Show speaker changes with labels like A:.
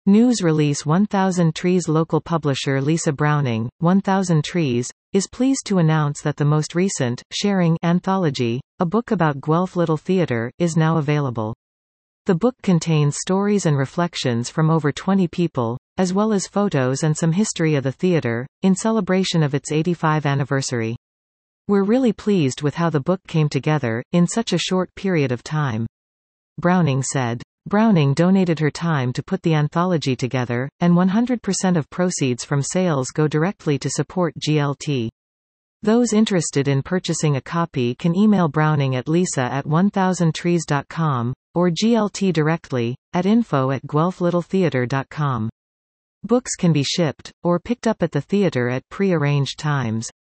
A: News release 1000 Trees. Local publisher Lisa Browning, 1000 Trees, is pleased to announce that the most recent, Sharing anthology, a book about Guelph Little Theatre, is now available. The book contains stories and reflections from over 20 people, as well as photos and some history of the theatre, in celebration of its 85th anniversary. We're really pleased with how the book came together, in such a short period of time. Browning said. Browning donated her time to put the anthology together, and 100% of proceeds from sales go directly to support GLT. Those interested in purchasing a copy can email Browning at lisa@1000trees.com, or GLT directly, at info@guelphlittletheatre.com. Books can be shipped, or picked up at the theatre at pre-arranged times.